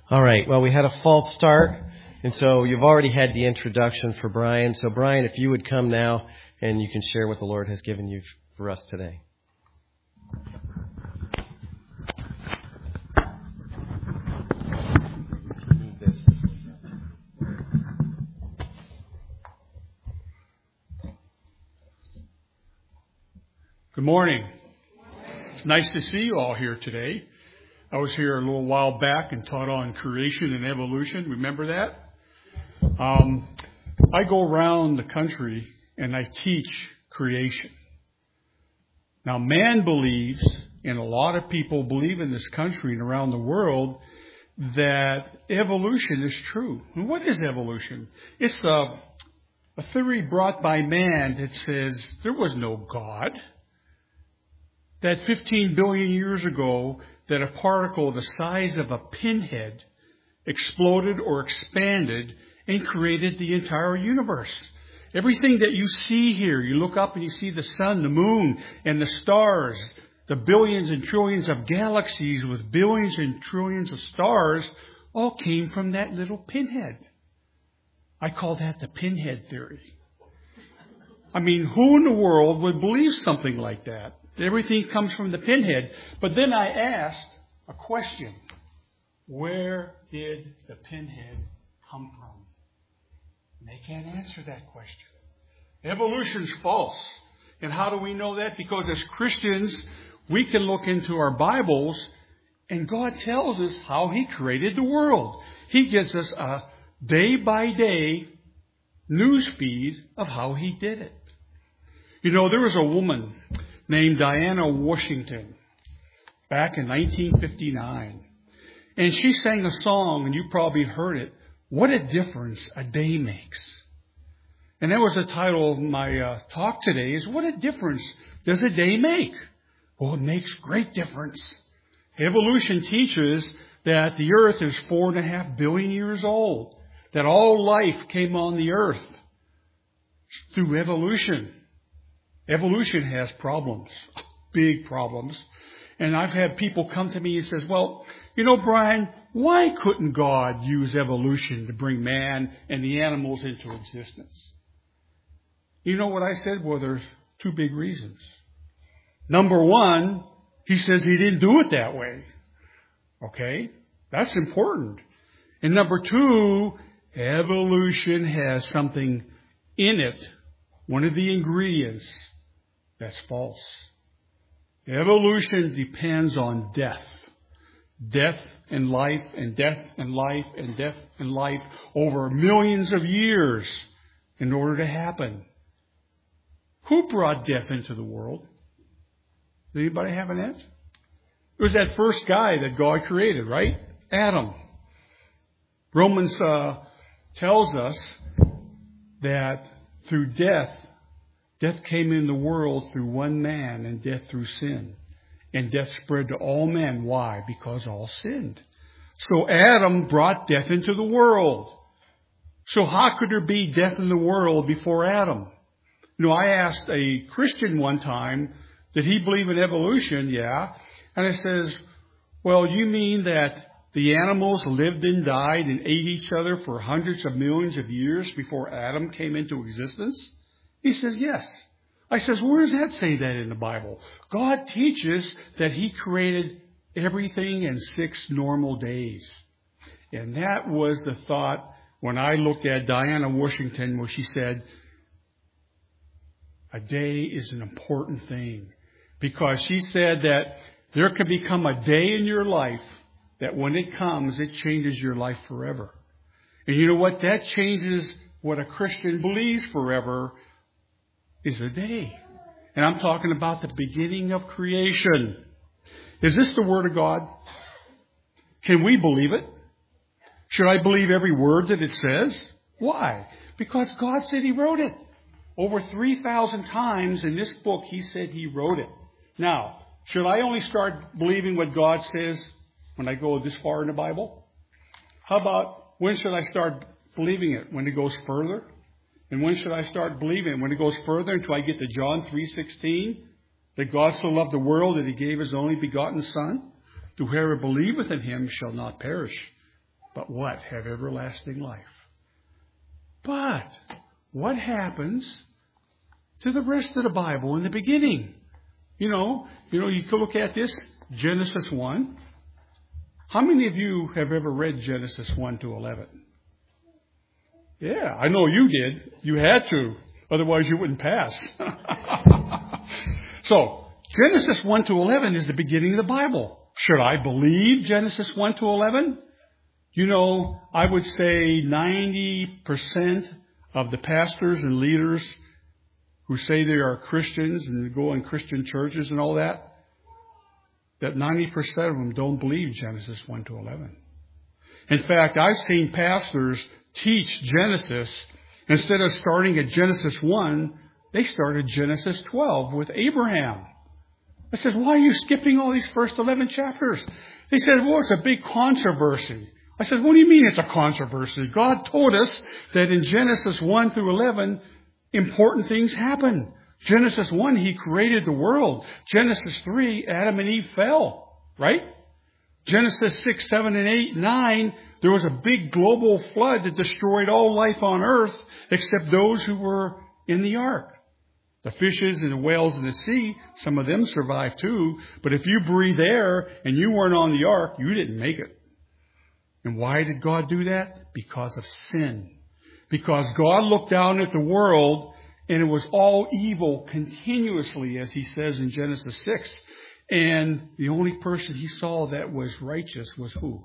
All right. Well, we had a false start, and so you've already had the introduction for Brian. So, Brian, if you would come now, and you can share what the Lord has given you for us today. Good morning. It's nice to see you all here today. I was here a little while back and taught on creation and evolution. Remember that? I go around the country and I teach creation. Now, man believes, and a lot of people believe in this country and around the world, that evolution is true. And what is evolution? It's a theory brought by man that says there was no God. That 15 billion years ago, that a particle the size of a pinhead exploded or expanded and created the entire universe. Everything that you see here, you look up and you see the sun, the moon, and the stars, the billions and trillions of galaxies with billions and trillions of stars, all came from that little pinhead. I call that the pinhead theory. I mean, who in the world would believe something like that? Everything comes from the pinhead. But then I asked a question. Where did the pinhead come from? And they can't answer that question. Evolution's false. And how do we know that? Because as Christians, we can look into our Bibles and God tells us how He created the world. He gives us a day-by-day news feed of how He did it. You know, there was a woman named Diana Washington back in 1959. And she sang a song, and you probably heard it, What a Difference a Day Makes. And that was the title of my talk today, is What a Difference Does a Day Make? Well, it makes great difference. Evolution teaches that the earth is 4.5 billion years old, that all life came on the earth through evolution. Evolution has problems, big problems. And I've had people come to me and says, well, you know, Brian, why couldn't God use evolution to bring man and the animals into existence? You know what I said? Well, there's two big reasons. Number one, He says He didn't do it that way. Okay? That's important. And number two, evolution has something in it, one of the ingredients, that's false. Evolution depends on death. Death and life and death and life and death and life over millions of years in order to happen. Who brought death into the world? Does anybody have an answer? It was that first guy that God created, right? Adam. Romans tells us that through death came in the world through one man, and death through sin. And death spread to all men. Why? Because all sinned. So Adam brought death into the world. So how could there be death in the world before Adam? You know, I asked a Christian one time, did he believe in evolution? Yeah. And I says, well, you mean that the animals lived and died and ate each other for hundreds of millions of years before Adam came into existence? He says, yes. I says, where does that say that in the Bible? God teaches that He created everything in 6 normal days. And that was the thought when I looked at Diana Washington, where she said, a day is an important thing. Because she said that there can become a day in your life that when it comes, it changes your life forever. And you know what? That changes what a Christian believes forever is a day. And I'm talking about the beginning of creation. Is this the Word of God? Can we believe it? Should I believe every word that it says? Why? Because God said He wrote it. Over 3,000 times in this book, He said He wrote it. Now, should I only start believing what God says when I go this far in the Bible? How about when should I start believing it? When it goes further? And when should I start believing it? When it goes further until I get to John 3:16? That God so loved the world that He gave His only begotten Son? Whoever believeth in Him shall not perish, but what? Have everlasting life. But what happens to the rest of the Bible in the beginning? You could look at this, Genesis 1. How many of you have ever read Genesis 1 to 11? Yeah, I know you did. You had to. Otherwise you wouldn't pass. So, Genesis 1 to 11 is the beginning of the Bible. Should I believe Genesis 1 to 11? I would say 90% of the pastors and leaders who say they are Christians and go in Christian churches and all that 90% of them don't believe Genesis 1 to 11. In fact, I've seen pastors teach Genesis. Instead of starting at Genesis 1, they started Genesis 12 with Abraham. I said, why are you skipping all these first 11 chapters? They said, well, it's a big controversy. I said, what do you mean it's a controversy? God told us that in Genesis 1 through 11, important things happen. Genesis 1, He created the world. Genesis 3, Adam and Eve fell, right? Genesis 6, 7, and 8, 9, there was a big global flood that destroyed all life on earth except those who were in the ark. The fishes and the whales in the sea, some of them survived too. But if you breathe air and you weren't on the ark, you didn't make it. And why did God do that? Because of sin. Because God looked down at the world and it was all evil continuously, as He says in Genesis 6. And the only person He saw that was righteous was who?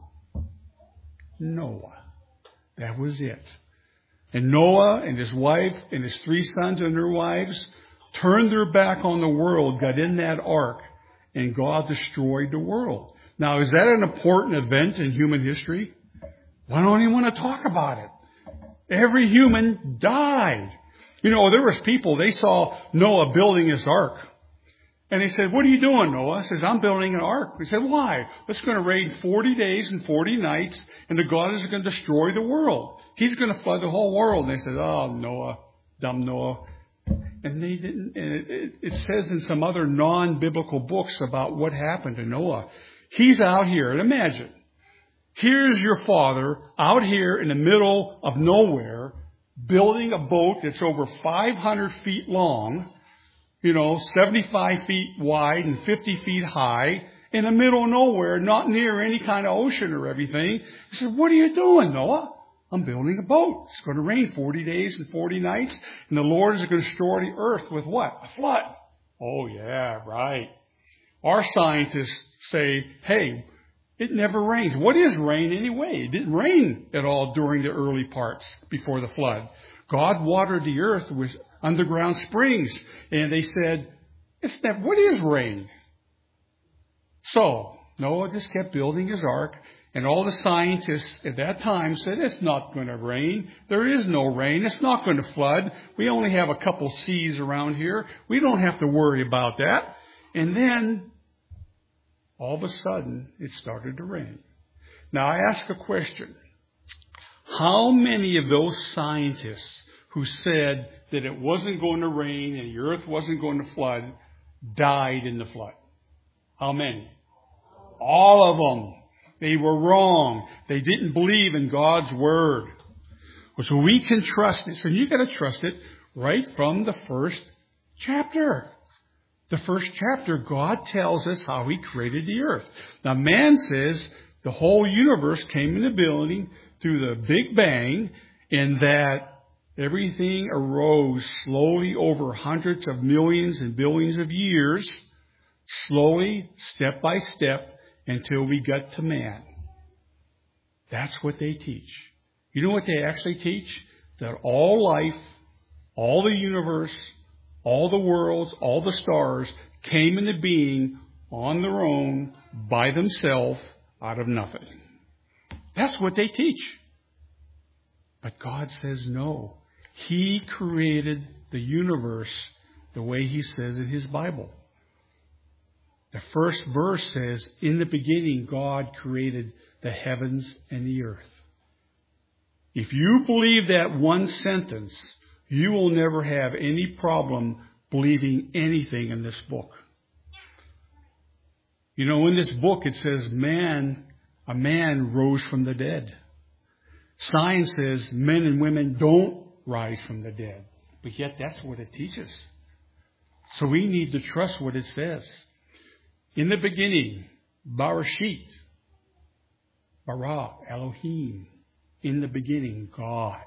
Noah. That was it. And Noah and his wife and his 3 sons and their wives turned their back on the world, got in that ark, and God destroyed the world. Now, is that an important event in human history? Why don't you want to talk about it? Every human died. There was people, they saw Noah building his ark. And they said, what are you doing, Noah? He says, I'm building an ark. We said, why? It's going to rain 40 days and 40 nights, and the God is going to destroy the world. He's going to flood the whole world. And they said, oh, Noah, dumb Noah. And they didn't. And it says in some other non-biblical books about what happened to Noah. He's out here, and imagine, here's your father out here in the middle of nowhere, building a boat that's over 500 feet long, 75 feet wide and 50 feet high, in the middle of nowhere, not near any kind of ocean or everything. He said, what are you doing, Noah? I'm building a boat. It's going to rain 40 days and 40 nights, and the Lord is going to destroy the earth with what? A flood. Oh, yeah, right. Our scientists say, hey, it never rains. What is rain anyway? It didn't rain at all during the early parts before the flood. God watered the earth with underground springs, and they said, what is rain? So Noah just kept building his ark, and all the scientists at that time said, it's not going to rain. There is no rain. It's not going to flood. We only have a couple seas around here. We don't have to worry about that. And then, all of a sudden, it started to rain. Now, I ask a question. How many of those scientists who said that it wasn't going to rain and the earth wasn't going to flood died in the flood? How many? All of them. They were wrong. They didn't believe in God's Word. So we can trust it. So you got to trust it right from the first chapter. The first chapter, God tells us how He created the earth. Now man says the whole universe came into being through the Big Bang, and that everything arose slowly over hundreds of millions and billions of years, slowly, step by step, until we got to man. That's what they teach. You know what they actually teach? That all life, all the universe, all the worlds, all the stars came into being on their own, by themselves, out of nothing. That's what they teach. But God says no. He created the universe the way He says in His Bible. The first verse says, in the beginning, God created the heavens and the earth. If you believe that one sentence, you will never have any problem believing anything in this book. In this book it says a man rose from the dead. Science says men and women don't rise from the dead. But yet that's what it teaches. So we need to trust what it says. In the beginning, Bereshit, bara, Elohim. In the beginning, God.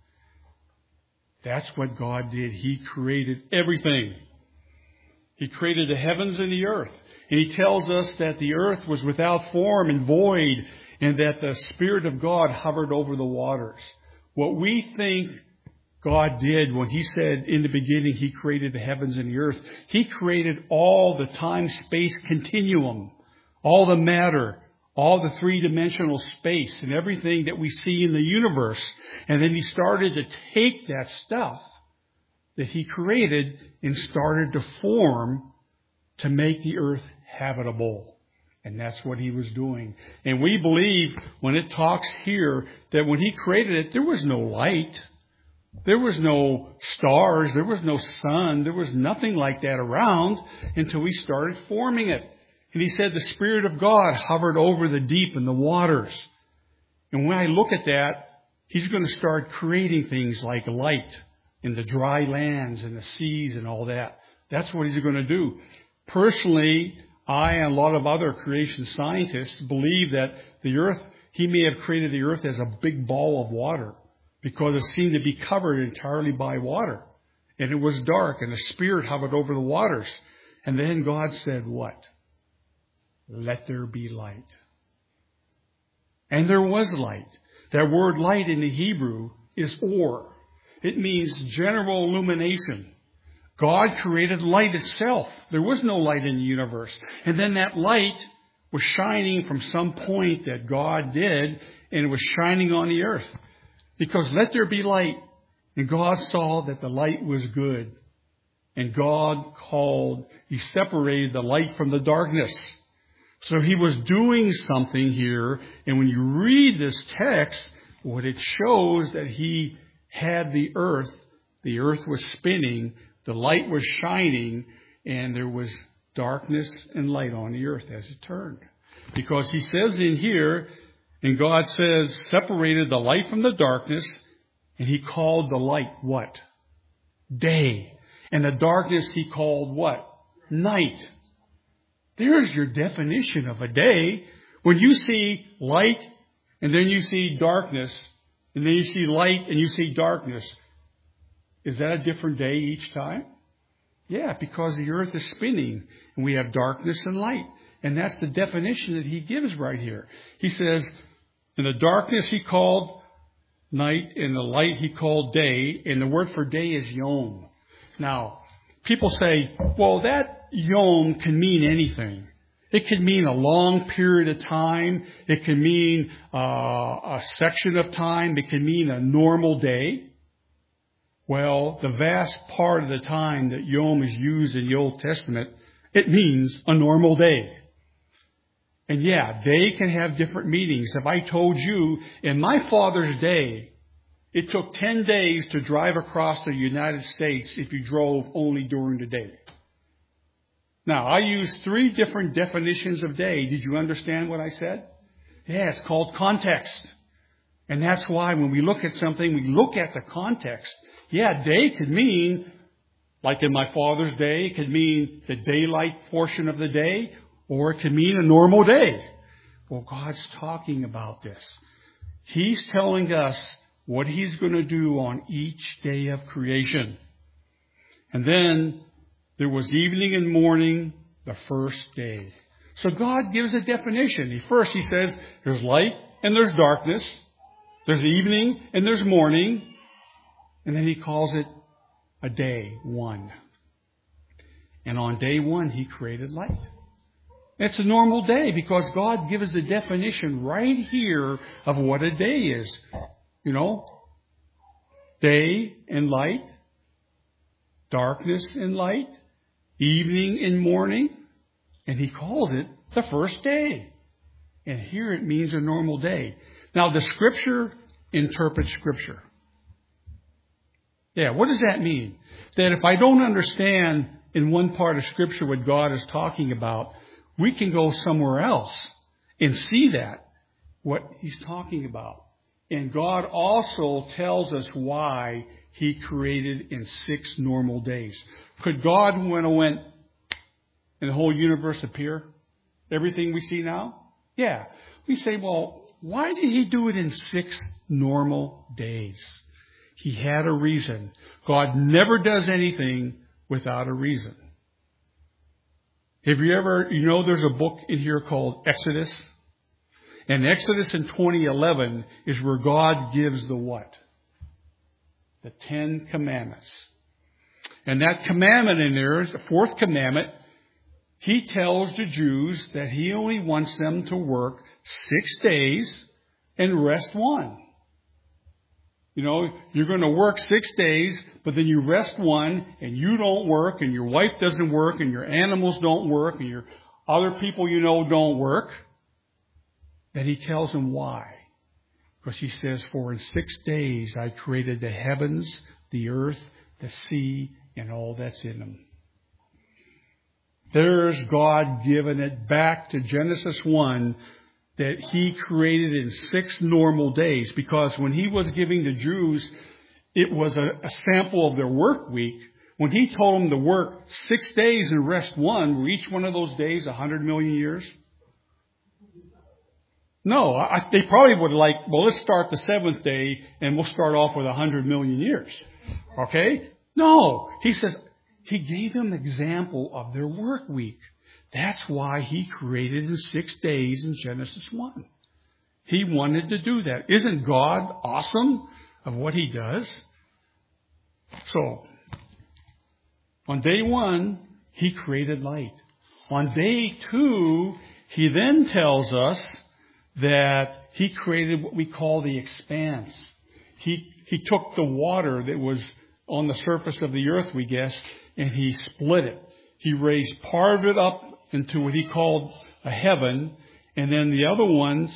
That's what God did. He created everything. He created the heavens and the earth. And He tells us that the earth was without form and void, and that the Spirit of God hovered over the waters. What we think God did when He said in the beginning He created the heavens and the earth, He created all the time-space continuum, all the matter, all the three-dimensional space and everything that we see in the universe. And then He started to take that stuff that He created and started to form to make the earth habitable. And that's what He was doing. And we believe when it talks here that when He created it, there was no light. There was no stars. There was no sun. There was nothing like that around until He started forming it. And He said the Spirit of God hovered over the deep and the waters. And when I look at that, He's going to start creating things like light in the dry lands and the seas and all that. That's what He's going to do. Personally, I and a lot of other creation scientists believe that the earth, He may have created the earth as a big ball of water because it seemed to be covered entirely by water. And it was dark and the Spirit hovered over the waters. And then God said what? Let there be light. And there was light. That word light in the Hebrew is or. It means general illumination. God created light itself. There was no light in the universe. And then that light was shining from some point that God did, and it was shining on the earth. Because let there be light. And God saw that the light was good. And God He separated the light from the darkness. So He was doing something here. And when you read this text, what it shows that He had the earth was spinning, the light was shining, and there was darkness and light on the earth as it turned. Because He says in here, and God says, separated the light from the darkness, and He called the light what? Day. And the darkness He called what? Night. There's your definition of a day. When you see light, and then you see darkness, and then you see light, and you see darkness, is that a different day each time? Yeah, because the earth is spinning, and we have darkness and light. And that's the definition that He gives right here. He says, in the darkness He called night, in the light He called day, and the word for day is yom. Now, people say, well, that yom can mean anything. It can mean a long period of time. It can mean a section of time. It can mean a normal day. Well, the vast part of the time that yom is used in the Old Testament, it means a normal day. And yeah, day can have different meanings. If I told you, in my father's day, it took 10 days to drive across the United States if you drove only during the day. Now, I used 3 different definitions of day. Did you understand what I said? Yeah, it's called context. And that's why when we look at something, we look at the context. Yeah, day could mean, like in my father's day, it could mean the daylight portion of the day, or it could mean a normal day. Well, God's talking about this. He's telling us what He's going to do on each day of creation. And then there was evening and morning, the first day. So God gives a definition. First He says there's light and there's darkness. There's evening and there's morning. And then He calls it a day, one. And on day one, He created light. It's a normal day because God gives the definition right here of what a day is. You know, day and light, darkness and light, evening and morning, and He calls it the first day. And here it means a normal day. Now, the Scripture interprets Scripture. Yeah, what does that mean? That if I don't understand in one part of Scripture what God is talking about, we can go somewhere else and see that, what He's talking about. And God also tells us why He created in 6 normal days. Could God, when it went and the whole universe appear? Everything we see now? Yeah. We say, well, why did He do it in 6 normal days? He had a reason. God never does anything without a reason. Have you ever, there's a book in here called Exodus? And Exodus in 2011 is where God gives the what? The 10 Commandments. And that commandment in there is the 4th commandment. He tells the Jews that He only wants them to work 6 days and rest 1. You're going to work 6 days, but then you rest 1, and you don't work, and your wife doesn't work, and your animals don't work, and your other people don't work. Then He tells them why. Because He says, for in 6 days I created the heavens, the earth, the sea, and all that's in them. There's God giving it back to Genesis 1 that He created in 6 normal days. Because when He was giving the Jews, it was a sample of their work week. When He told them to work 6 days and rest 1, were each one of those days 100 million years? No, they probably would let's start the 7th day and we'll start off with 100 million years. Okay? No. He says, He gave them an example of their work week. That's why He created in 6 days in Genesis 1. He wanted to do that. Isn't God awesome of what He does? So, on day 1, He created light. On day 2, He then tells us that He created what we call the expanse. He took the water that was on the surface of the earth, we guess, and He split it. He raised part of it up into what He called a heaven, and then the other ones,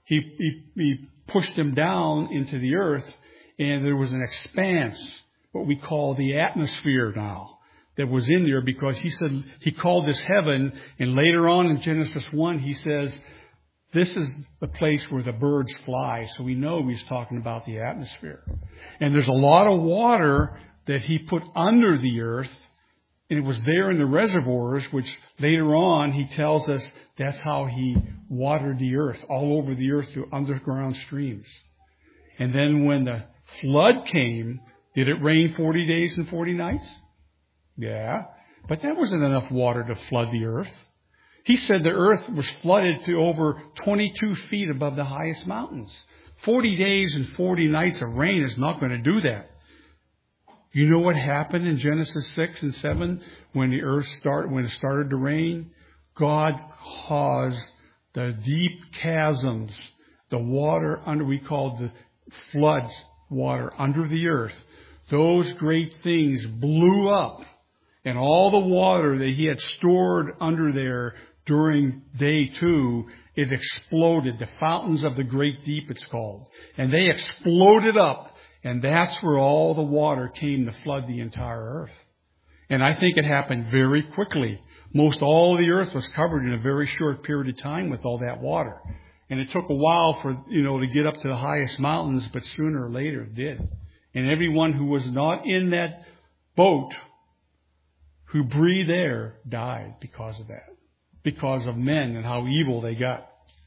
He pushed them down into the earth, and there was an expanse, what we call the atmosphere now, that was in there, because He said, He called this heaven, and later on in Genesis 1, He says, this is the place where the birds fly. So we know He's talking about the atmosphere. And there's a lot of water that He put under the earth, and it was there in the reservoirs, which later on He tells us that's how He watered the earth, all over the earth through underground streams. And then when the flood came, did it rain 40 days and 40 nights? Yeah. But that wasn't enough water to flood the earth. He said the earth was flooded to over 22 feet above the highest mountains. 40 days and 40 nights of rain is not going to do that. You know what happened in Genesis 6 and 7 when it started to rain? God caused the deep chasms, the water we call the floods, water under the earth. Those great things blew up, and all the water that He had stored under there during day 2, it exploded. The fountains of the great deep, it's called. And they exploded up. And that's where all the water came to flood the entire earth. And I think it happened very quickly. Most all of the earth was covered in a very short period of time with all that water. And it took a while to get up to the highest mountains, but sooner or later it did. And everyone who was not in that boat, who breathed air, died because of that. Because of men and how evil they got.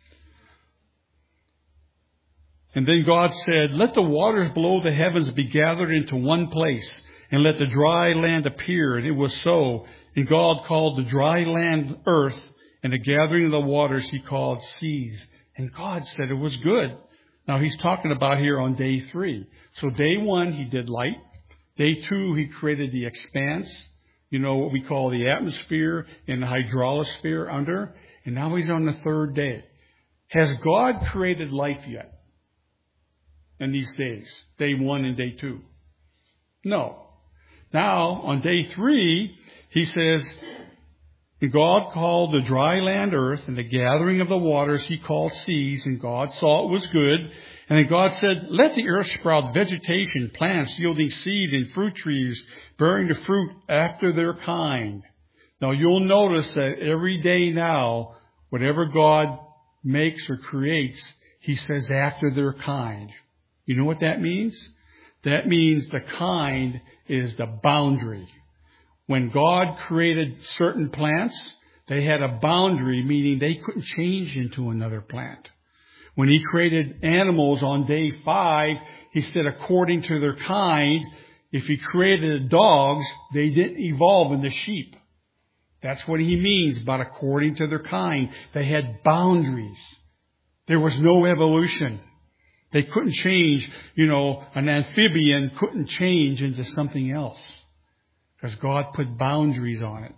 And then God said, let the waters below the heavens be gathered into one place, and let the dry land appear. And it was so. And God called the dry land earth, and the gathering of the waters He called seas. And God said it was good. Now He's talking about here on day 3. So day 1, He did light. Day 2, He created the expanse. What we call the atmosphere and the hydrosphere under. And now He's on the 3rd day. Has God created life yet? In these days, day 1 and day 2. No. Now, on day 3, He says, God called the dry land earth, and the gathering of the waters He called seas, and God saw it was good. And then God said, let the earth sprout vegetation, plants yielding seed, and fruit trees bearing the fruit after their kind. Now, you'll notice that every day now, whatever God makes or creates, He says after their kind. You know what that means? That means the kind is the boundary. When God created certain plants, they had a boundary, meaning they couldn't change into another plant. When He created animals on day 5, He said according to their kind. If He created dogs, they didn't evolve into sheep. That's what He means by according to their kind. They had boundaries. There was no evolution. They couldn't change, an amphibian couldn't change into something else because God put boundaries on it.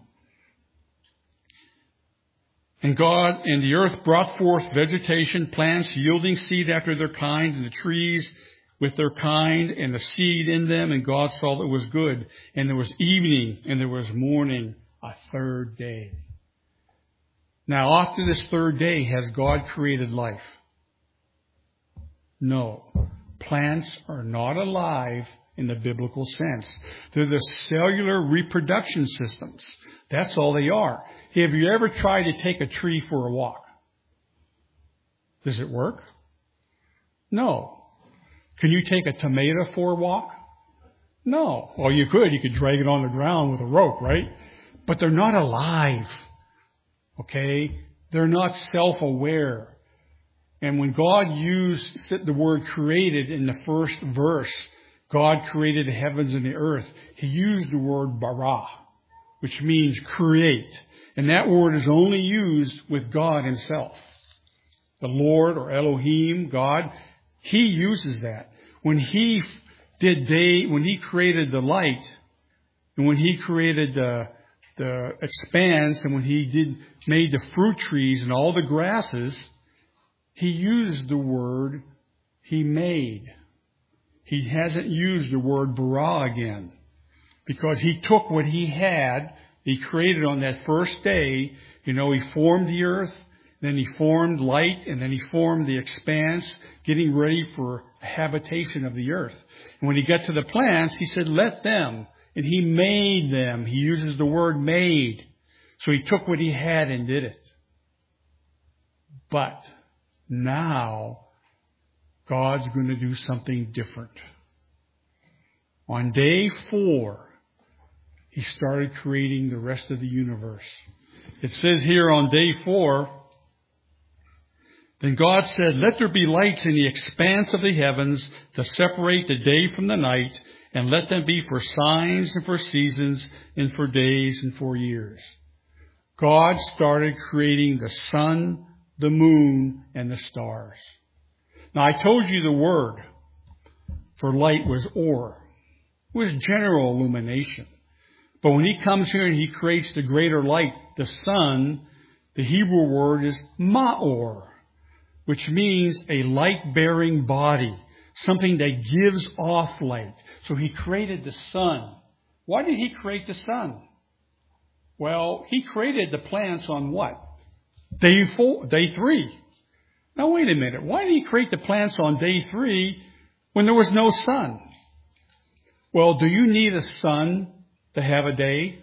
And God and the earth brought forth vegetation, plants yielding seed after their kind, and the trees with their kind, and the seed in them. And God saw that it was good. And there was evening, and there was morning, a third day. Now, after this third day, has God created life? No. Plants are not alive in the biblical sense. They're the cellular reproduction systems. That's all they are. Have you ever tried to take a tree for a walk? Does it work? No. Can you take a tomato for a walk? No. Well, you could. You could drag it on the ground with a rope, right? But they're not alive. Okay? They're not self-aware. And when God used the word created in the first verse, God created the heavens and the earth, He used the word bara, which means create. And that word is only used with God Himself. The Lord or Elohim, God, He uses that. When He created the light, and when He created the expanse, and when He made the fruit trees and all the grasses, He used the word He made. He hasn't used the word bara again. Because He took what He had, He created on that first day. He formed the earth, then He formed light, and then He formed the expanse, getting ready for habitation of the earth. And when He got to the plants, He said, let them. And He made them. He uses the word made. So He took what He had and did it. But now, God's going to do something different. On day 4, He started creating the rest of the universe. It says here on day 4, then God said, let there be lights in the expanse of the heavens to separate the day from the night, and let them be for signs and for seasons and for days and for years. God started creating the sun, the moon, and the stars. Now, I told you the word for light was or. It was general illumination. But when He comes here and He creates the greater light, the sun, the Hebrew word is ma'or, which means a light-bearing body, something that gives off light. So He created the sun. Why did He create the sun? Well, He created the plants on what? Day 3. Now, wait a minute. Why did He create the plants on day 3 when there was no sun? Well, do you need a sun to have a day?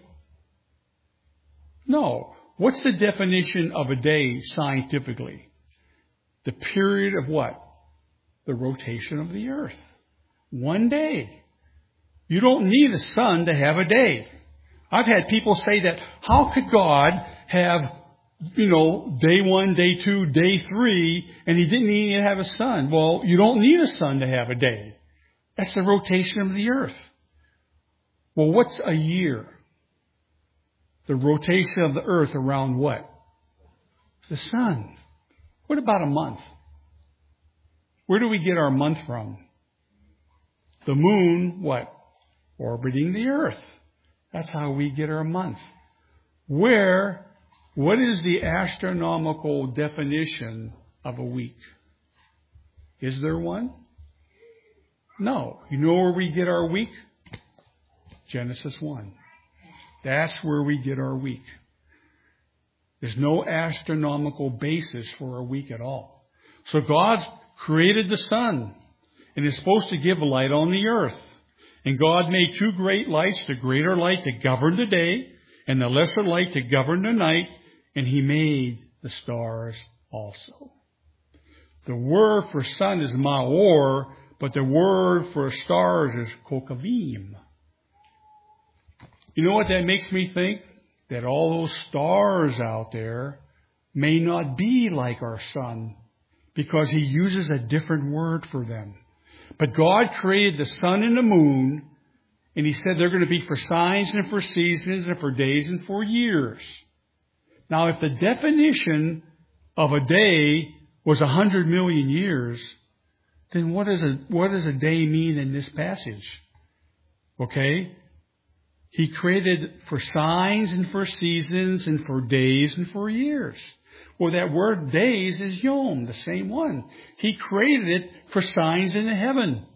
No. What's the definition of a day scientifically? The period of what? The rotation of the earth. One day. You don't need a sun to have a day. I've had people say that, how could God have, day 1, day 2, day 3, and He didn't even have a sun? Well, you don't need a sun to have a day. That's the rotation of the earth. Well, what's a year? The rotation of the earth around what? The sun. What about a month? Where do we get our month from? The moon, what? Orbiting the earth. That's how we get our month. What is the astronomical definition of a week? Is there one? No. You know where we get our week? Genesis 1. That's where we get our week. There's no astronomical basis for a week at all. So God's created the sun, and it's supposed to give light on the earth. And God made 2 great lights, the greater light to govern the day, and the lesser light to govern the night, and He made the stars also. The word for sun is ma'or, but the word for stars is kokavim. You know what that makes me think? That all those stars out there may not be like our sun, because He uses a different word for them. But God created the sun and the moon, and He said they're going to be for signs and for seasons and for days and for years. Now, if the definition of a day was 100 million years, then what does a day mean in this passage? Okay? He created for signs and for seasons and for days and for years. Well, that word days is yom, the same one. He created it for signs in the heaven.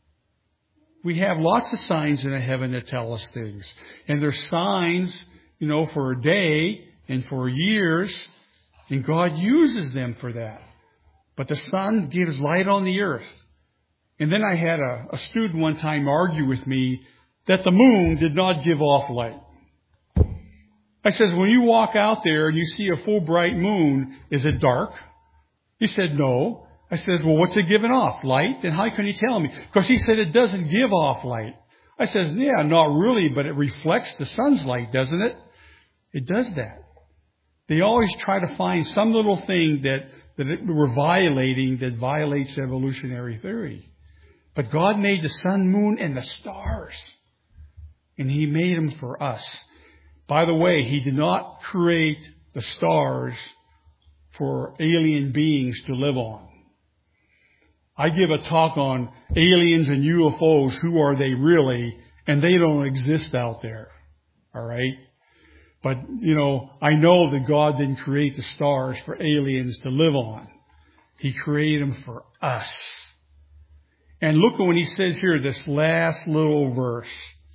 We have lots of signs in the heaven that tell us things. And there's signs, for a day and for years, and God uses them for that. But the sun gives light on the earth. And then I had a student one time argue with me that the moon did not give off light. I says, when you walk out there and you see a full bright moon, is it dark? He said, no. I says, well, what's it giving off? Light? Then how can you tell me? Because he said it doesn't give off light. I says, yeah, not really, but it reflects the sun's light, doesn't it? It does that. They always try to find some little thing that we're violating that violates evolutionary theory. But God made the sun, moon, and the stars. And He made them for us. By the way, He did not create the stars for alien beings to live on. I give a talk on aliens and UFOs, who are they really, and they don't exist out there. All right? But, I know that God didn't create the stars for aliens to live on. He created them for us. And look at when He says here, this last little verse,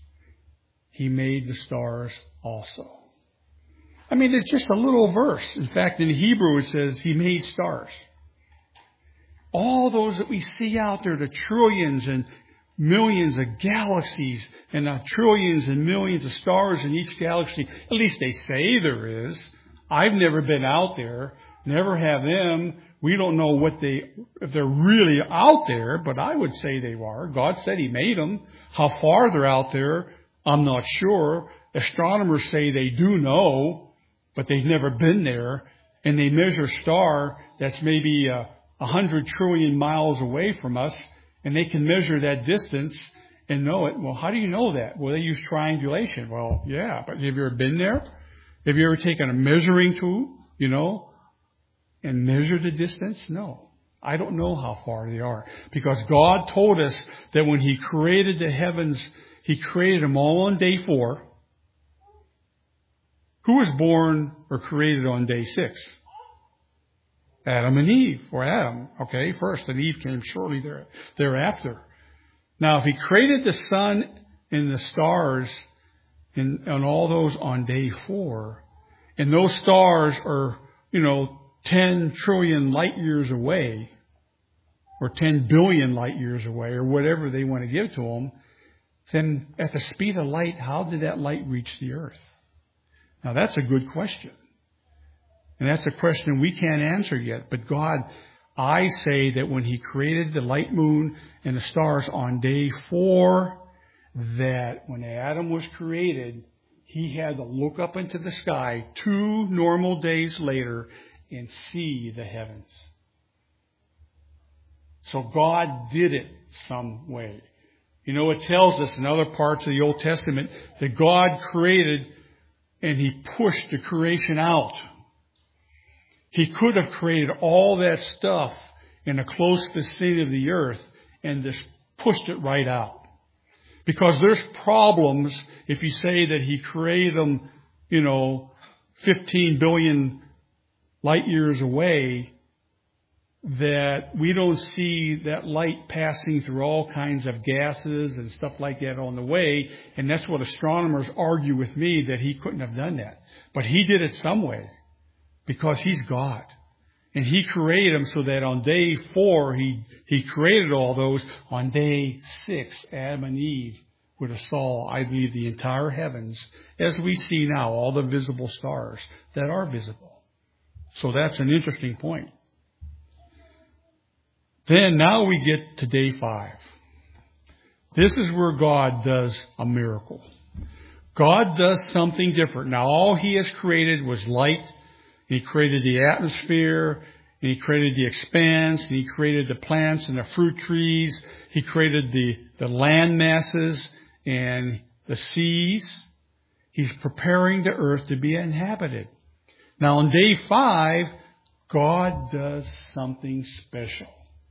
He made the stars also. I mean, it's just a little verse. In fact, in Hebrew it says He made stars. All those that we see out there, the trillions and millions of galaxies and the trillions and millions of stars in each galaxy, at least they say there is. I've never been out there, never have them. We don't know if they're really out there, but I would say they are. God said He made them. How far they're out there, I'm not sure. Astronomers say they do know, but they've never been there. And they measure a star that's maybe 100 trillion miles away from us, and they can measure that distance and know it. Well, how do you know that? Well, they use triangulation. Well, yeah, but have you ever been there? Have you ever taken a measuring tool, and measured the distance? No. I don't know how far they are. Because God told us that when He created the heavens, He created them all on day 4. Who was born or created on day 6? Adam and Eve, or Adam, okay, first, and Eve came shortly thereafter. Now, if He created the sun and the stars and all those on day 4, and those stars are, 10 trillion light years away, or 10 billion light years away, or whatever they want to give to them, then at the speed of light, how did that light reach the earth? Now, that's a good question. And that's a question we can't answer yet. But God, I say that when He created the light, moon, and the stars on day 4, that when Adam was created, he had to look up into the sky 2 normal days later and see the heavens. So God did it some way. It tells us in other parts of the Old Testament that God created and He pushed the creation out. He could have created all that stuff in a close vicinity of the earth and just pushed it right out. Because there's problems if you say that He created them, 15 billion light years away, that we don't see that light passing through all kinds of gases and stuff like that on the way. And that's what astronomers argue with me, that He couldn't have done that. But He did it some way. Because He's God. And He created them so that on day 4, He created all those. On day 6, Adam and Eve would have saw, I believe, the entire heavens, as we see now, all the visible stars that are visible. So that's an interesting point. Then now we get to day 5. This is where God does a miracle. God does something different. Now all He has created was light. He created the atmosphere. And He created the expanse. And He created the plants and the fruit trees. He created the land masses and the seas. He's preparing the earth to be inhabited. Now on day 5, God does something special.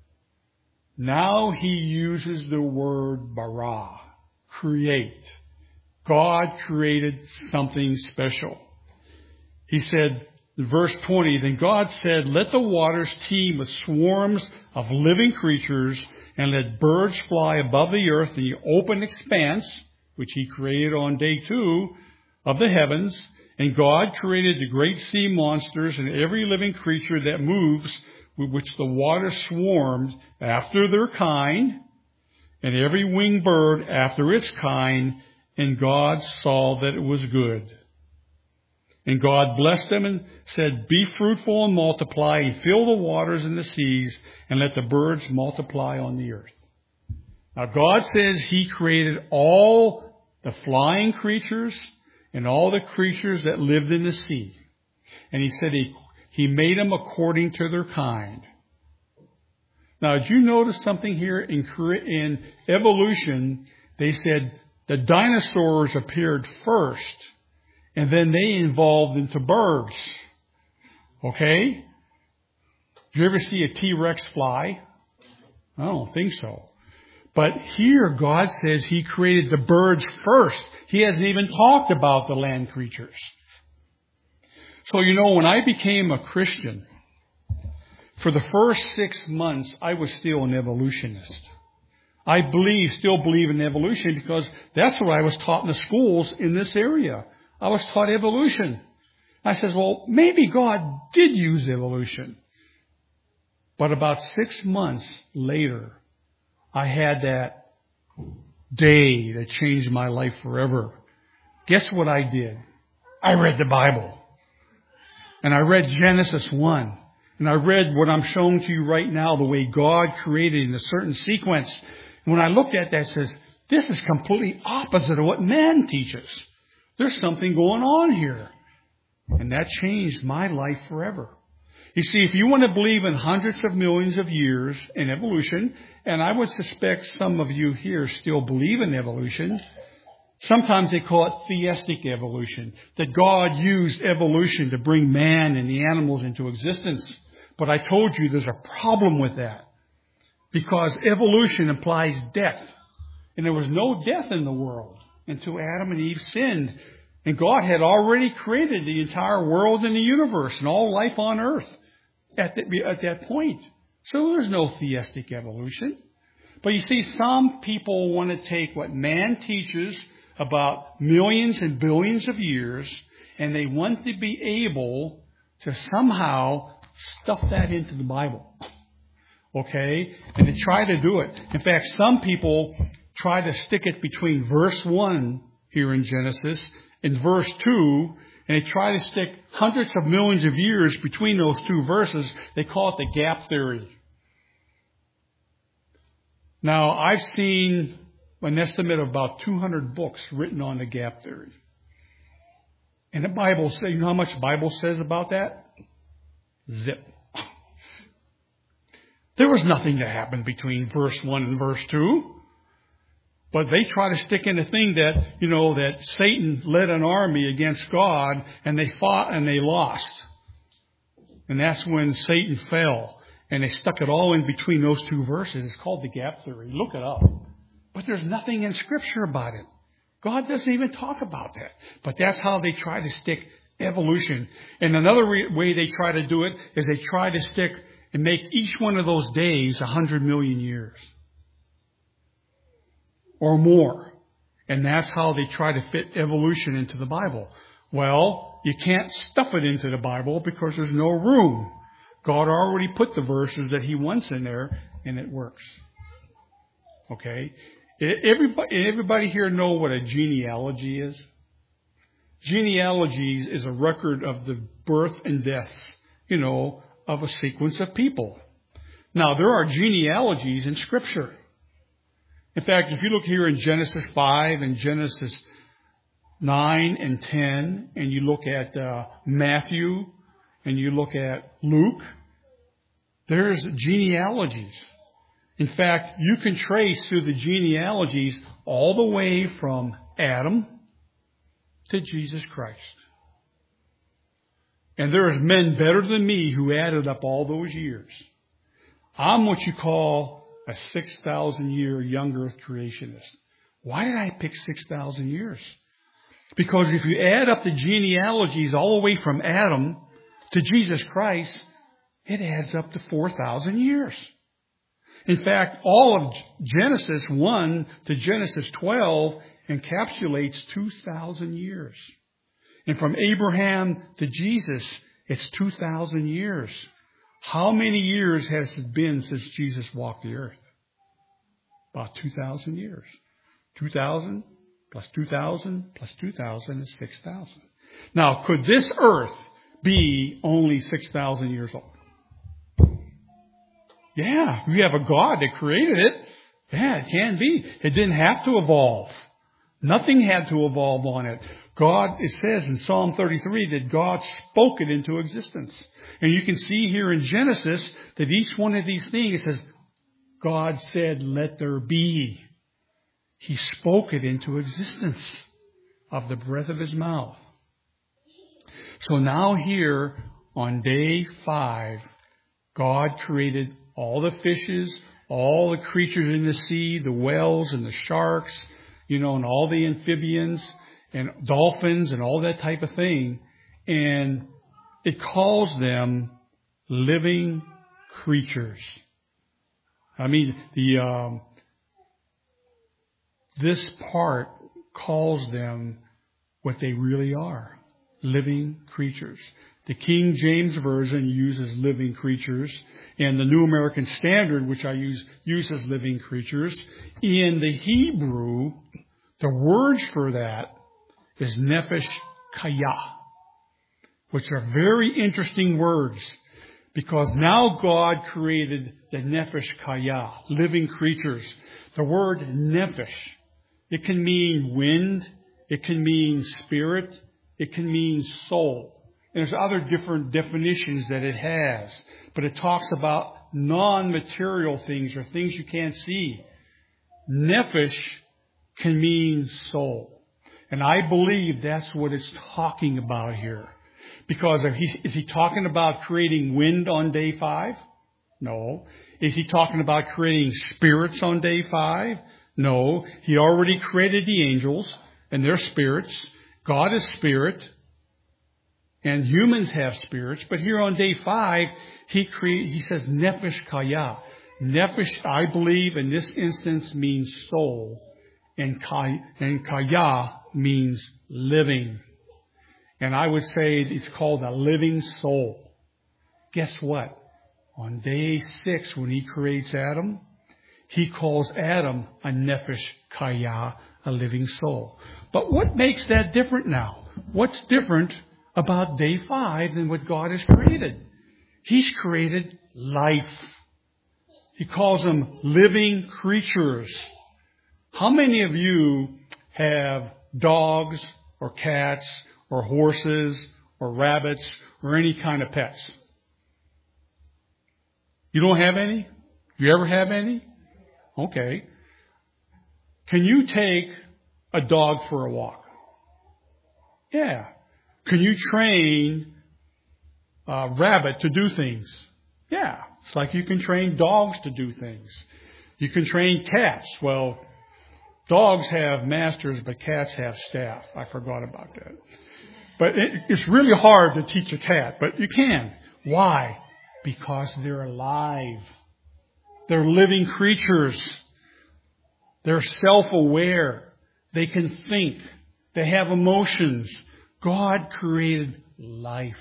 Now He uses the word bara, create. God created something special. He said, in verse 20, then God said, let the waters teem with swarms of living creatures, and let birds fly above the earth in the open expanse, which He created on day 2 of the heavens. And God created the great sea monsters and every living creature that moves, with which the water swarmed after their kind, and every winged bird after its kind. And God saw that it was good. And God blessed them and said, be fruitful and multiply, and fill the waters and the seas, and let the birds multiply on the earth. Now God says He created all the flying creatures and all the creatures that lived in the sea. And He said He made them according to their kind. Now, did you notice something here in evolution? They said the dinosaurs appeared first, and then they evolved into birds. Okay? Did you ever see a T-Rex fly? I don't think so. But here God says He created the birds first. He hasn't even talked about the land creatures. So, when I became a Christian, for the first 6 months, I was still an evolutionist. I still believe in evolution because that's what I was taught in the schools in this area. I was taught evolution. I said, well, maybe God did use evolution. But about 6 months later, I had that day that changed my life forever. Guess what I did? I read the Bible. And I read Genesis 1. And I read what I'm showing to you right now, the way God created in a certain sequence. And when I looked at that, it says, this is completely opposite of what man teaches. There's something going on here. And that changed my life forever. You see, if you want to believe in hundreds of millions of years in evolution, and I would suspect some of you here still believe in evolution, sometimes they call it theistic evolution, that God used evolution to bring man and the animals into existence. But I told you there's a problem with that, because evolution implies death. And there was no death in the world until Adam and Eve sinned. And God had already created the entire world and the universe and all life on earth at that point. So there's no theistic evolution. But you see, some people want to take what man teaches about millions and billions of years, and they want to be able to somehow stuff that into the Bible. Okay? And they try to do it. In fact, some people try to stick it between verse 1 here in Genesis and verse 2, and they try to stick hundreds of millions of years between those two verses. They call it the gap theory. Now, I've seen an estimate of about 200 books written on the gap theory. And the Bible says, you know how much the Bible says about that? Zip. There was nothing that happened between verse 1 and verse 2. But they try to stick in a thing that, that Satan led an army against God, and they fought and they lost. And that's when Satan fell. And they stuck it all in between those two verses. It's called the gap theory. Look it up. But there's nothing in Scripture about it. God doesn't even talk about that. But that's how they try to stick evolution. And another way they try to do it is they try to stick and make each one of those days 100 million years. Or more. And that's how they try to fit evolution into the Bible. Well, you can't stuff it into the Bible because there's no room. God already put the verses that He wants in there, and it works. Okay? Everybody here know what a genealogy is? Genealogies is a record of the birth and death, of a sequence of people. Now, there are genealogies in Scripture. In fact, if you look here in Genesis 5 and Genesis 9 and 10, and you look at Matthew, and you look at Luke, there's genealogies. In fact, you can trace through the genealogies all the way from Adam to Jesus Christ. And there's men better than me who added up all those years. I'm what you call a 6,000 year young earth creationist. Why did I pick 6,000 years? Because if you add up the genealogies all the way from Adam to Jesus Christ, it adds up to 4,000 years. In fact, all of Genesis 1 to Genesis 12 encapsulates 2,000 years. And from Abraham to Jesus, it's 2,000 years. How many years has it been since Jesus walked the earth? About 2,000 years. 2,000 plus 2,000 plus 2,000 is 6,000. Now, could this earth be only 6,000 years old? Yeah, we have a God that created it. Yeah, it can be. It didn't have to evolve. Nothing had to evolve on it. God, it says in Psalm 33 that God spoke it into existence. And you can see here in Genesis that each one of these things, it says, God said, let there be. He spoke it into existence of the breath of his mouth. So now here on day 5, God created all the fishes, all the creatures in the sea, the whales and the sharks, and all the amphibians and dolphins and all that type of thing. And it calls them living creatures. I mean, this part calls them what they really are, living creatures. The King James Version uses living creatures, and the New American Standard, which I use, uses living creatures. In the Hebrew, the word for that is nephesh kaya, which are very interesting words, because now God created the nephesh kaya, living creatures. The word nephesh, it can mean wind, it can mean spirit, it can mean soul. And there's other different definitions that it has. But it talks about non-material things or things you can't see. Nephesh can mean soul. And I believe that's what it's talking about here. Because is he talking about creating wind on day 5? No. Is he talking about creating spirits on day 5? No. He already created the angels and their spirits. God is spirit. And humans have spirits, but here on day 5, he says nephesh kaya. Nephesh, I believe, in this instance means soul, and kaya means living. And I would say it's called a living soul. Guess what? On day 6, when he creates Adam, he calls Adam a nephesh kaya, a living soul. But what makes that different now? What's different about day 5 than what God has created? He's created life. He calls them living creatures. How many of you have dogs or cats or horses or rabbits or any kind of pets? You don't have any? You ever have any? Okay. Can you take a dog for a walk? Yeah. Can you train a rabbit to do things? Yeah. It's like you can train dogs to do things. You can train cats. Well, dogs have masters, but cats have staff. I forgot about that. But it's really hard to teach a cat, but you can. Why? Because they're alive. They're living creatures. They're self-aware. They can think. They have emotions. God created life.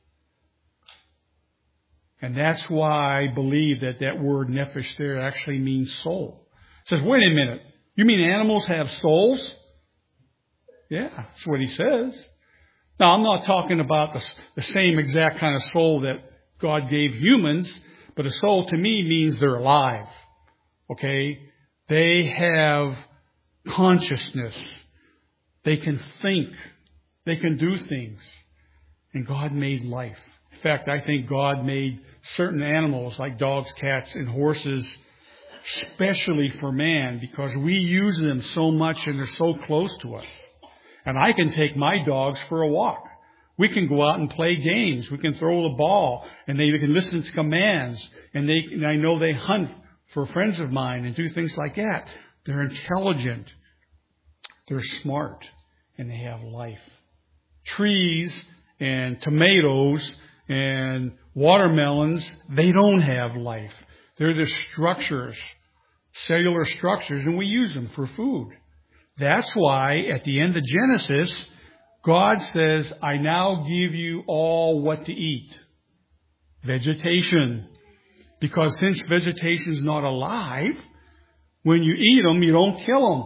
And that's why I believe that word nephesh there actually means soul. It says, wait a minute. You mean animals have souls? Yeah, that's what he says. Now, I'm not talking about the same exact kind of soul that God gave humans, But a soul to me means they're alive. Okay? They have consciousness. They can think. They can do things. And God made life. In fact, I think God made certain animals like dogs, cats, and horses especially for man because we use them so much and they're so close to us. And I can take my dogs for a walk. We can go out and play games. We can throw the ball and they can listen to commands. And I know they hunt for friends of mine and do things like that. They're intelligent. They're smart. And they have life. Trees and tomatoes and watermelons, they don't have life. They're the structures, cellular structures, and we use them for food. That's why at the end of Genesis, God says, I now give you all what to eat. Vegetation. Because since vegetation is not alive, when you eat them, you don't kill them.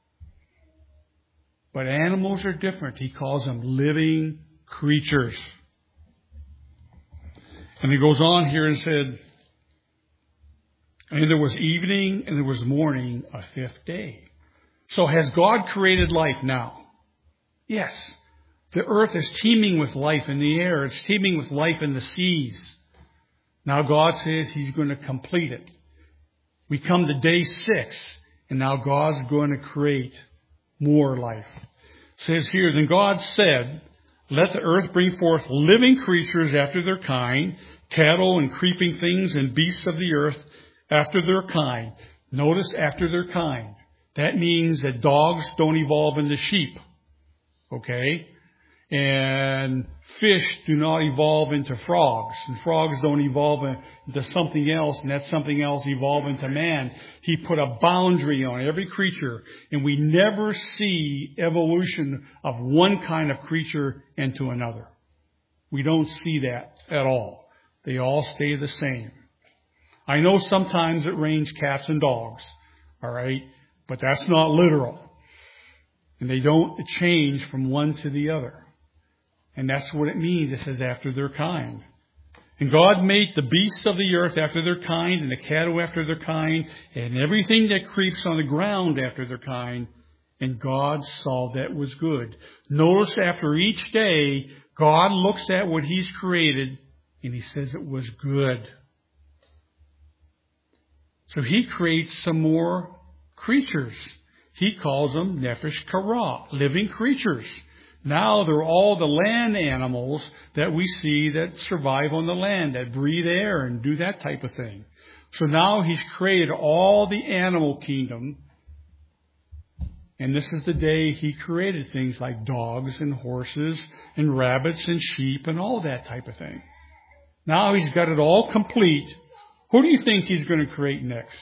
But animals are different. He calls them living creatures. And he goes on here and said, and there was evening and there was morning, a fifth day. So has God created life now? Yes. The earth is teeming with life in the air. It's teeming with life in the seas. Now God says He's going to complete it. We come to day 6, and now God's going to create more life. It says here, then God said, let the earth bring forth living creatures after their kind, cattle and creeping things and beasts of the earth after their kind. Notice after their kind. That means that dogs don't evolve into sheep. Okay? And fish do not evolve into frogs. And frogs don't evolve into something else. And that something else evolve into man. He put a boundary on every creature. And we never see evolution of one kind of creature into another. We don't see that at all. They all stay the same. I know sometimes it rains cats and dogs. All right? But that's not literal. And they don't change from one to the other. And that's what it means. It says after their kind. And God made the beasts of the earth after their kind, and the cattle after their kind, and everything that creeps on the ground after their kind. And God saw that was good. Notice after each day, God looks at what He's created, and He says it was good. So He creates some more creatures. He calls them Nefesh Kara, living creatures. Now they're all the land animals that we see that survive on the land, that breathe air and do that type of thing. So now He's created all the animal kingdom. And this is the day He created things like dogs and horses and rabbits and sheep and all that type of thing. Now He's got it all complete. Who do you think He's going to create next?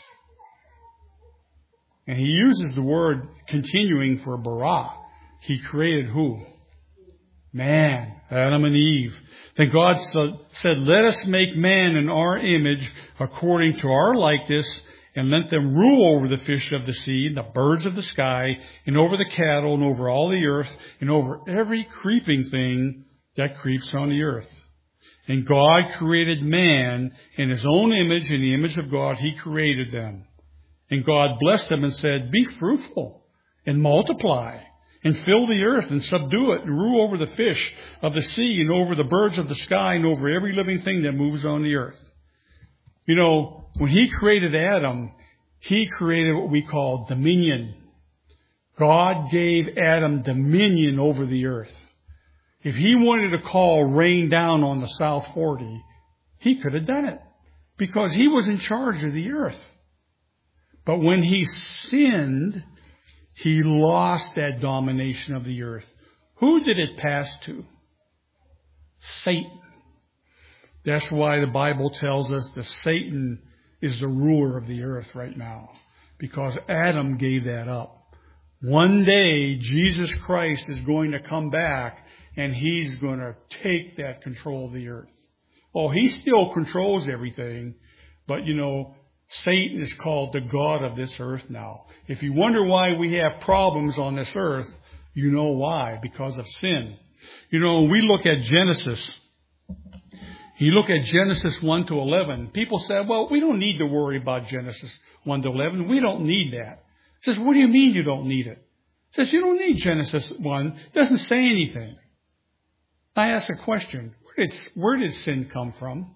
And He uses the word continuing for bara. He created who? Man, Adam and Eve. Then God said, let us make man in our image according to our likeness, and let them rule over the fish of the sea, and the birds of the sky, and over the cattle, and over all the earth, and over every creeping thing that creeps on the earth. And God created man in His own image, in the image of God He created them. And God blessed them and said, be fruitful and multiply and fill the earth and subdue it and rule over the fish of the sea and over the birds of the sky and over every living thing that moves on the earth. You know, when He created Adam, He created what we call dominion. God gave Adam dominion over the earth. If He wanted to call rain down on the South 40, He could have done it because He was in charge of the earth. But when he sinned, he lost that domination of the earth. Who did it pass to? Satan. That's why the Bible tells us that Satan is the ruler of the earth right now, because Adam gave that up. One day, Jesus Christ is going to come back, and He's going to take that control of the earth. Oh, He still controls everything, but you know, Satan is called the God of this earth now. If you wonder why we have problems on this earth, you know why, because of sin. You know, when we look at Genesis, You look at Genesis 1 to 11. People say, well, we don't need to worry about Genesis 1 to 11. We don't need that. It says, what do you mean you don't need it? It says, you don't need Genesis 1. It doesn't say anything. I ask a question. Where did sin come from?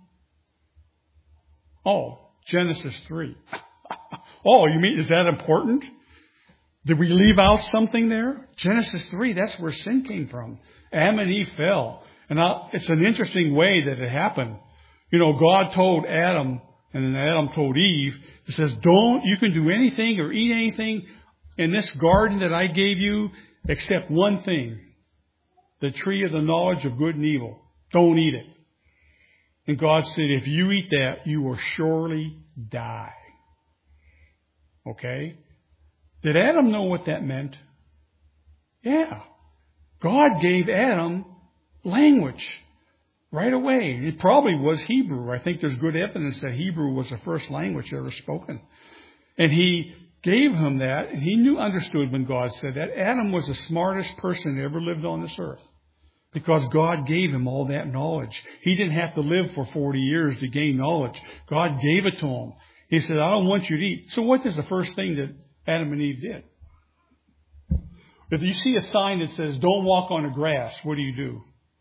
Oh, Genesis 3. Oh, you mean, is that important? Did we leave out something there? Genesis 3, that's where sin came from. Adam and Eve fell. And it's an interesting way that it happened. You know, God told Adam, and then Adam told Eve, it says, you can do anything or eat anything in this garden that I gave you, except one thing. The tree of the knowledge of good and evil. Don't eat it. And God said, if you eat that, you will surely die. Okay? Did Adam know what that meant? Yeah. God gave Adam language right away. It probably was Hebrew. I think there's good evidence that Hebrew was the first language ever spoken. And he gave him that, and he understood when God said that. Adam was the smartest person that ever lived on this earth because God gave him all that knowledge. He didn't have to live for 40 years to gain knowledge. God gave it to him. He said, I don't want you to eat. So what is the first thing that Adam and Eve did? If you see a sign that says, don't walk on the grass, what do?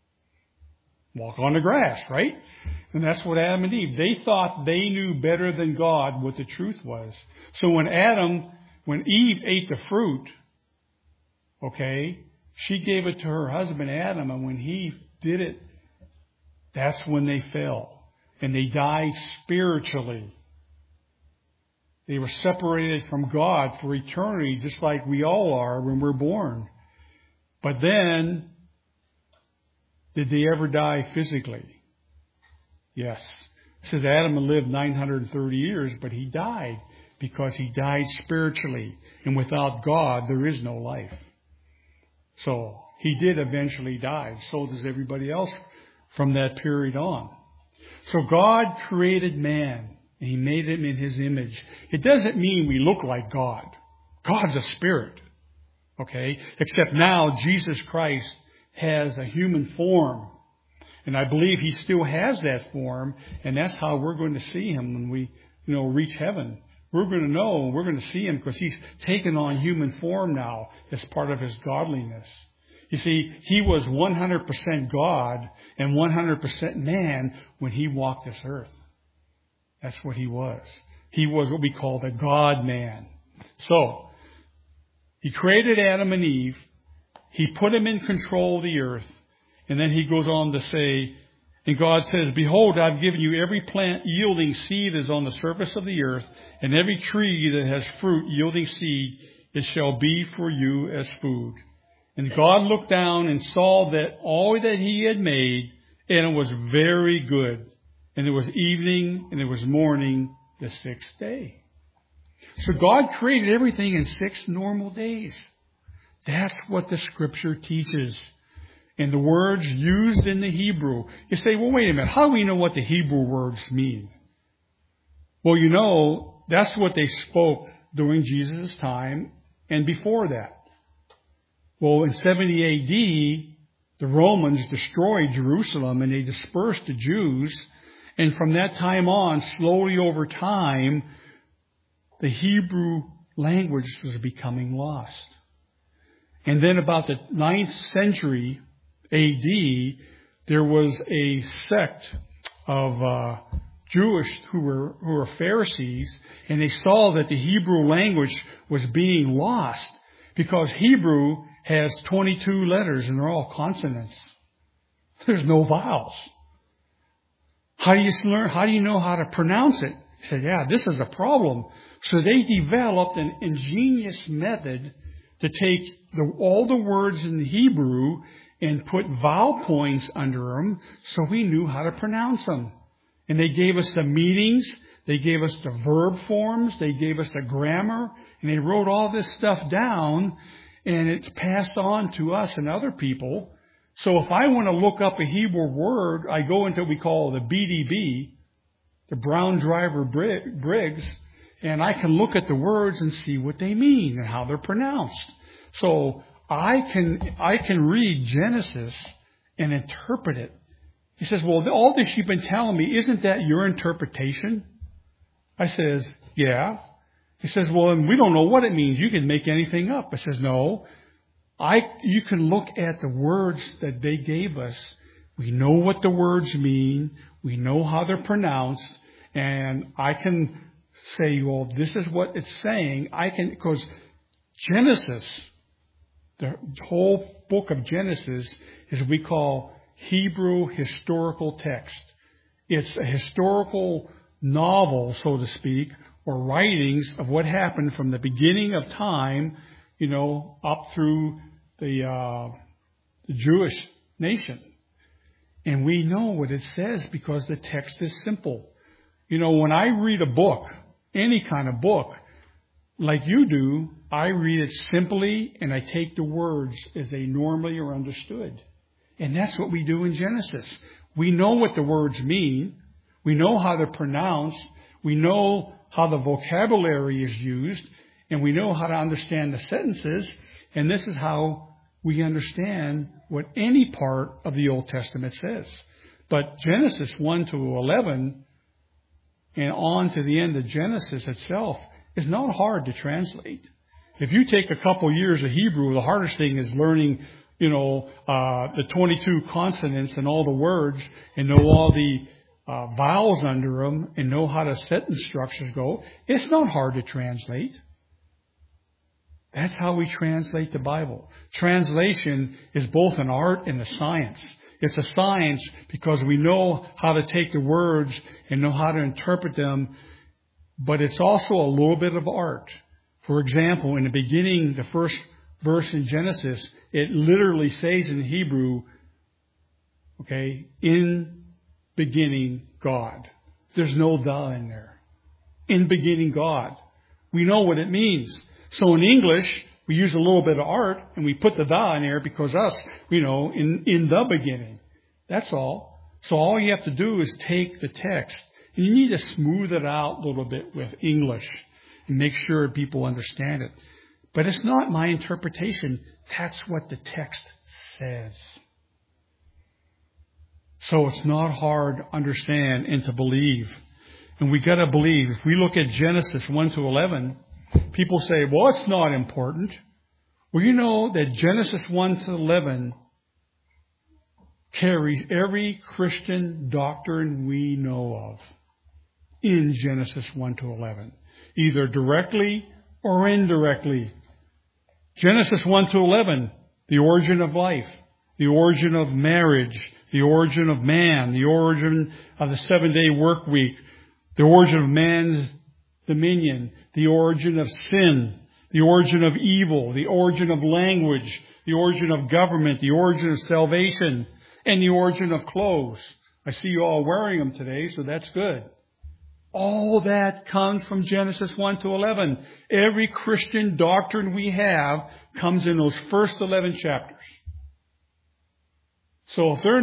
Walk on the grass, right? And that's what Adam and Eve, they thought they knew better than God what the truth was. So when Eve ate the fruit, okay, she gave it to her husband Adam, and when he did it, that's when they fell. And they died spiritually. They were separated from God for eternity, just like we all are when we're born. But then, did they ever die physically? Yes. It says Adam lived 930 years, but he died because he died spiritually. And without God, there is no life. So, he did eventually die. So does everybody else from that period on. So God created man. And He made him in His image. It doesn't mean we look like God. God's a spirit. Okay? Except now Jesus Christ has a human form. And I believe He still has that form. And that's how we're going to see Him when we, reach heaven. We're going to know, we're going to see Him because He's taken on human form now as part of His godliness. You see, He was 100% God and 100% man when He walked this earth. That's what He was. He was what we call the God-man. So, He created Adam and Eve. He put them in control of the earth. And then He goes on to say, and God says, behold, I've given you every plant yielding seed is on the surface of the earth, and every tree that has fruit yielding seed, it shall be for you as food. And God looked down and saw that all that He had made, and it was very good. And it was evening, and it was morning, the sixth day. So God created everything in 6 normal days. That's what the Scripture teaches. And the words used in the Hebrew. You say, well, wait a minute. How do we know what the Hebrew words mean? Well, that's what they spoke during Jesus' time and before that. Well, in 70 A.D., the Romans destroyed Jerusalem, and they dispersed the Jews. And from that time on, slowly over time, the Hebrew language was becoming lost. And then about the 9th century A.D., there was a sect of Jewish who were Pharisees, and they saw that the Hebrew language was being lost because Hebrew has 22 letters and they're all consonants. There's no vowels. How do you know how to pronounce it? He said, yeah, this is a problem. So they developed an ingenious method to take all the words in the Hebrew and put vowel points under them so we knew how to pronounce them. And they gave us the meanings, they gave us the verb forms, they gave us the grammar, and they wrote all this stuff down, and it's passed on to us and other people. So if I want to look up a Hebrew word, I go into what we call the BDB, the Brown Driver Briggs, and I can look at the words and see what they mean and how they're pronounced. So I can read Genesis and interpret it He says, well, all this you've been telling me, isn't that your interpretation? I says, yeah. He says, well, and we don't know what it means. You can make anything up. I says, no. You can look at the words that they gave us. We know what the words mean. We know how they're pronounced. And I can say, well, this is what it's saying. Because Genesis, the whole book of Genesis is what we call Hebrew historical text. It's a historical novel, so to speak, or writings of what happened from the beginning of time, up through the Jewish nation. And we know what it says because the text is simple. When I read a book, any kind of book, like you do, I read it simply and I take the words as they normally are understood. And that's what we do in Genesis. We know what the words mean. We know how they're pronounced. We know how the vocabulary is used. And we know how to understand the sentences. And this is how we understand what any part of the Old Testament says. But Genesis 1 to 11 and on to the end of Genesis itself is not hard to translate. If you take a couple years of Hebrew, the hardest thing is learning, the 22 consonants and all the words and know all the vowels under them and know how the sentence structures go. It's not hard to translate. That's how we translate the Bible. Translation is both an art and a science. It's a science because we know how to take the words and know how to interpret them, but it's also a little bit of art. For example, in the beginning, the first verse in Genesis, it literally says in Hebrew, in beginning God. There's no "the" in there. In beginning God. We know what it means. So in English, we use a little bit of art and we put the "the" in there because in the beginning. That's all. So all you have to do is take the text and you need to smooth it out a little bit with English and make sure people understand it. But it's not my interpretation. That's what the text says. So it's not hard to understand and to believe. And we got to believe. If we look at Genesis 1 to 11, people say, well, it's not important. Well, you know that Genesis 1 to 11 carries every Christian doctrine we know of in Genesis 1 to 11, either directly or indirectly. Genesis 1 to 11, the origin of life, the origin of marriage, the origin of man, the origin of the 7-day work week, the origin of man's dominion, the origin of sin, the origin of evil, the origin of language, the origin of government, the origin of salvation, and the origin of clothes. I see you all wearing them today, so that's good. All that comes from Genesis 1 to 11. Every Christian doctrine we have comes in those first 11 chapters. So if they're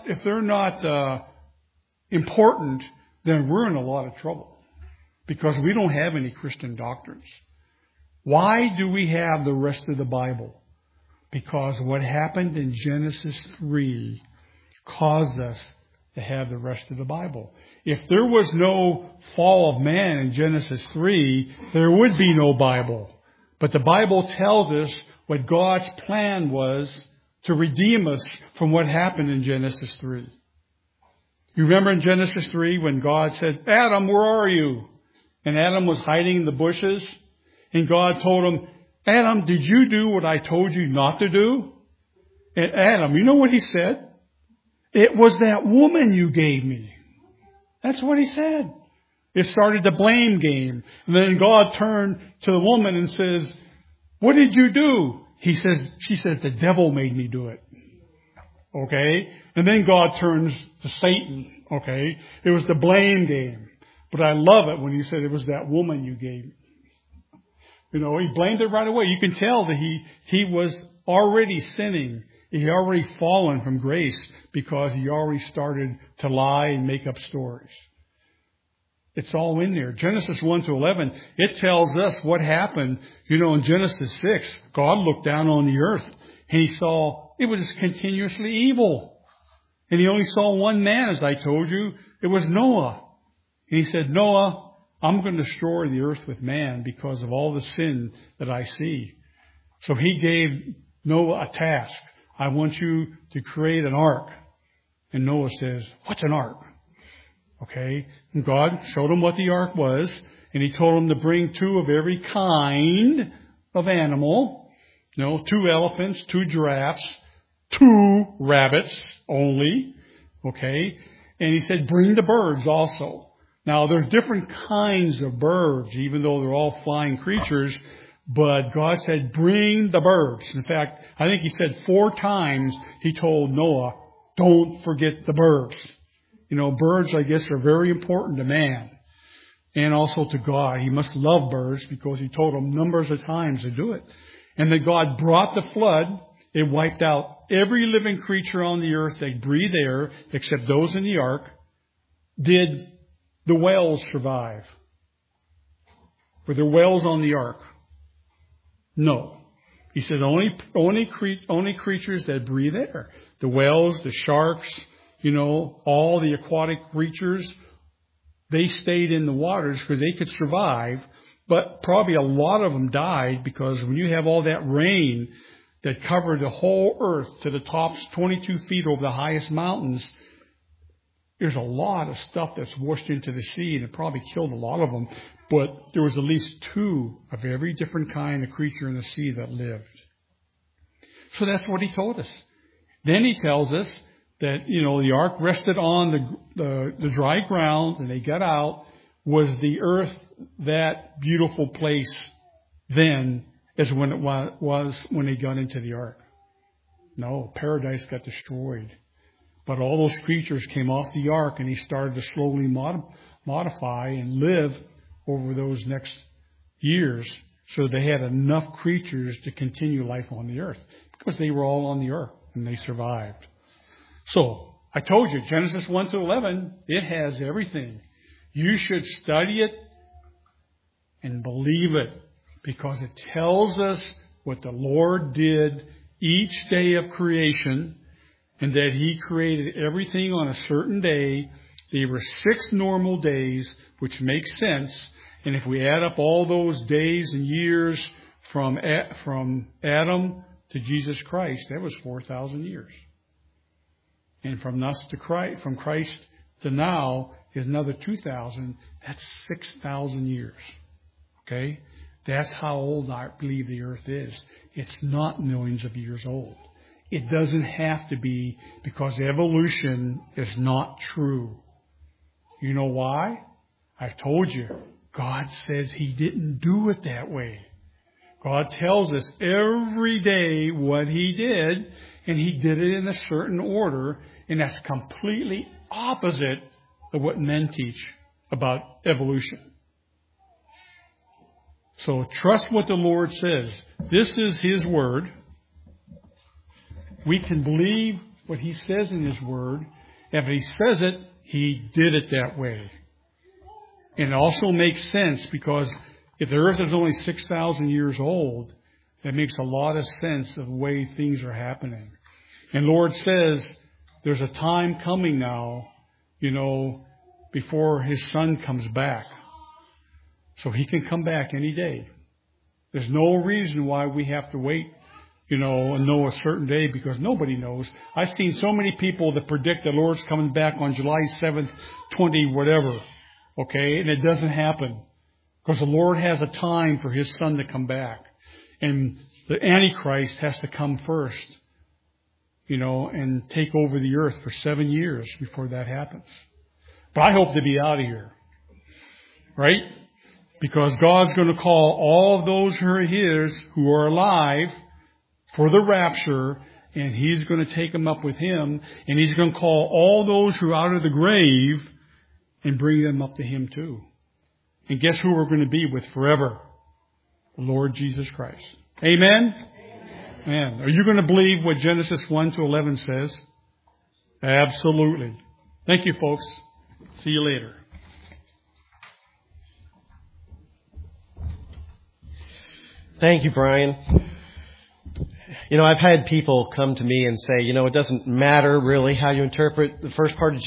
not important, then we're in a lot of trouble because we don't have any Christian doctrines. Why do we have the rest of the Bible? Because what happened in Genesis 3 caused us to have the rest of the Bible. If there was no fall of man in Genesis 3, there would be no Bible. But the Bible tells us what God's plan was to redeem us from what happened in Genesis 3. You remember in Genesis 3 when God said, Adam, where are you? And Adam was hiding in the bushes. And God told him, Adam, did you do what I told you not to do? And Adam, you know what he said? It was that woman you gave me. That's what he said. It started the blame game. And then God turned to the woman and says, what did you do? She says, the devil made me do it. Okay? And then God turns to Satan. Okay? It was the blame game. But I love it when he said it was that woman you gave me. He blamed it right away. You can tell that he was already sinning. He had already fallen from grace because he already started to lie and make up stories. It's all in there. Genesis 1 to 11, it tells us what happened. In Genesis 6, God looked down on the earth and he saw it was continuously evil. And he only saw one man, as I told you. It was Noah. And he said, Noah, I'm going to destroy the earth with man because of all the sin that I see. So he gave Noah a task. I want you to create an ark. And Noah says, what's an ark? Okay. And God showed him what the ark was. And he told him to bring 2 of every kind of animal. 2 elephants, 2 giraffes, 2 rabbits only. Okay. And he said, bring the birds also. Now, there's different kinds of birds, even though they're all flying creatures. But God said, bring the birds. In fact, I think he said 4 times he told Noah, don't forget the birds. Birds, I guess, are very important to man and also to God. He must love birds because he told him numbers of times to do it. And then God brought the flood. It wiped out every living creature on the earth that breathed air except those in the ark. Did the whales survive? Were there whales on the ark? No. He said only creatures that breathe air. The whales, the sharks, all the aquatic creatures, they stayed in the waters because they could survive. But probably a lot of them died because when you have all that rain that covered the whole earth to the tops 22 feet over the highest mountains, there's a lot of stuff that's washed into the sea, and it probably killed a lot of them. But there was at least 2 of every different kind of creature in the sea that lived. So that's what he told us. Then he tells us that, the ark rested on the dry ground, and they got out. Was the earth that beautiful place then as when it was when they got into the ark? No, paradise got destroyed. But all those creatures came off the ark, and he started to slowly modify and live over those next years so they had enough creatures to continue life on the earth because they were all on the ark and they survived. So I told you, Genesis 1-11, it has everything. You should study it and believe it because it tells us what the Lord did each day of creation, and that he created everything on a certain day. There were 6 normal days, which makes sense. And if we add up all those days and years from Adam to Jesus Christ, that was 4,000 years. And from Christ to now is another 2,000. That's 6,000 years. Okay? That's how old I believe the earth is. It's not millions of years old. It doesn't have to be because evolution is not true. You know why? I've told you. God says he didn't do it that way. God tells us every day what he did, and he did it in a certain order, and that's completely opposite of what men teach about evolution. So trust what the Lord says. This is his word. We can believe what he says in his word. If he says it, he did it that way. And it also makes sense because if the earth is only 6,000 years old, that makes a lot of sense of the way things are happening. And Lord says there's a time coming now, before his son comes back. So he can come back any day. There's no reason why we have to wait, and know a certain day because nobody knows. I've seen so many people that predict the Lord's coming back on July 7th, 20 whatever. Okay? And it doesn't happen. Because the Lord has a time for his son to come back. And the Antichrist has to come first, and take over the earth for 7 years before that happens. But I hope to be out of here. Right? Because God's going to call all of those who are his, who are alive, for the rapture, and he's going to take them up with him, and he's going to call all those who are out of the grave and bring them up to him too. And guess who we're going to be with forever? The Lord Jesus Christ. Amen? Amen. Are you going to believe what Genesis 1-11 says? Absolutely. Thank you, folks. See you later. Thank you, Brian. I've had people come to me and say, it doesn't matter really how you interpret the first part of